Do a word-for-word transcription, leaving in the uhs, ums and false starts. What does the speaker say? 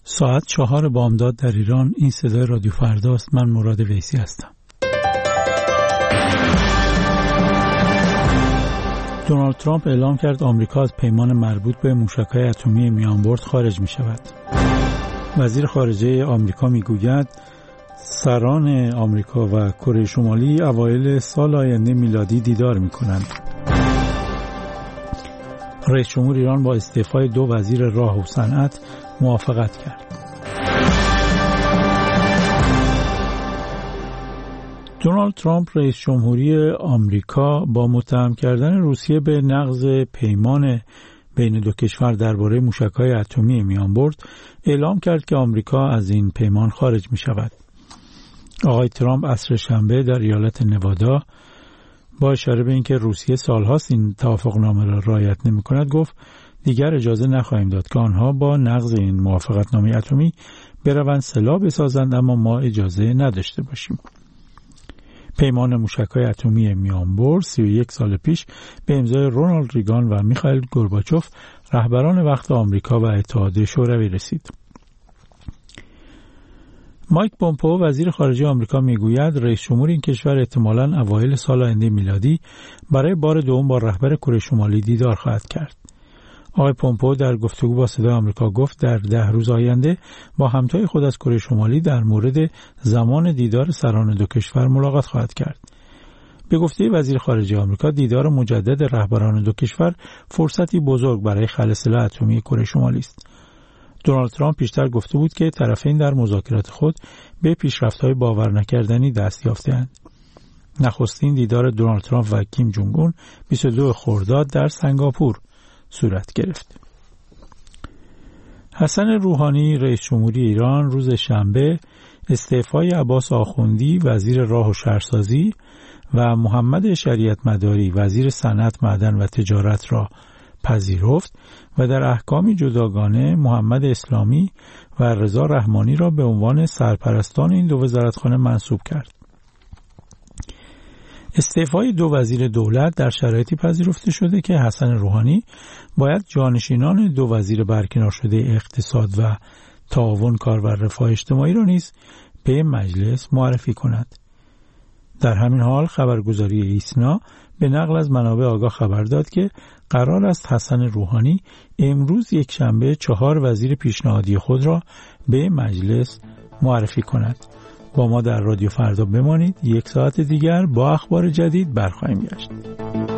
ساعت چهار بامداد در ایران. این صدای رادیو فرداست. من مراد ویسی هستم. دونالد ترامپ اعلام کرد آمریکا از پیمان مربوط به موشک‌های اتمی میانبرد خارج می شود. وزیر خارجه آمریکا می گوید سران آمریکا و کره شمالی اوایل سال آینده میلادی دیدار می کنند. رئیس جمهور ایران با استعفای دو وزیر راه و صنعت موافقت کرد. دونالد ترامپ رئیس جمهوری آمریکا با متهم کردن روسیه به نقض پیمان بین دو کشور درباره موشک‌های اتمی میانبرد اعلام کرد که آمریکا از این پیمان خارج می شود. آقای ترامپ عصر شنبه در ایالت نوادا با اشاره به اینکه روسیه سالهاست این توافقنامه را رعایت نمی‌کند گفت دیگر اجازه نخواهیم داد که آنها با نقض این موافقتنامه اتمی بروند سلاح بسازند، اما ما اجازه نداشته باشیم. پیمان موشک‌های اتمی میانبرد سی و یک سال پیش به امضای رونالد ریگان و میخائیل گورباچوف رهبران وقت آمریکا و اتحاد شوروی رسید. مایک پومپئو وزیر خارجه آمریکا میگوید رئیس جمهور این کشور احتمالاً اوایل سال آینده میلادی برای بار دوم با رهبر کره شمالی دیدار خواهد کرد. آقای پومپئو در گفتگو با صدای آمریکا گفت در ده روز آینده با همتای خود از کره شمالی در مورد زمان دیدار سران دو کشور ملاقات خواهد کرد. به گفته وزیر خارجه آمریکا دیدار مجدد رهبران دو کشور فرصتی بزرگ برای خلع سلاح اتمی کره شمالی است. دونالد ترامپ پیشتر گفته بود که طرفین در مذاکرات خود به پیشرفت‌های باور نکردنی دست یافته‌اند. نخستین دیدار دونالد ترامپ و کیم جونگ اون بیست و دو خرداد در سنگاپور صورت گرفت. حسن روحانی رئیس جمهوری ایران روز شنبه استعفای عباس آخوندی وزیر راه و شهرسازی و محمد شریعت مداری وزیر صنعت، معدن و تجارت را پذیرفت و در احکامی جداگانه محمد اسلامی و رضا رحمانی را به عنوان سرپرستان این دو وزارتخانه منصوب کرد. استعفای دو وزیر دولت در شرایطی پذیرفته شده که حسن روحانی باید جانشینان دو وزیر برکنار شده اقتصاد و تعاون کار و رفاه اجتماعی را نیز به مجلس معرفی کند. در همین حال خبرگزاری ایسنا به نقل از منابع آگاه خبر داد که قرار است حسن روحانی امروز یک شنبه چهار وزیر پیشنهادی خود را به مجلس معرفی کند. با ما در رادیو فردا بمانید. یک ساعت دیگر با اخبار جدید برخواهیم گشت.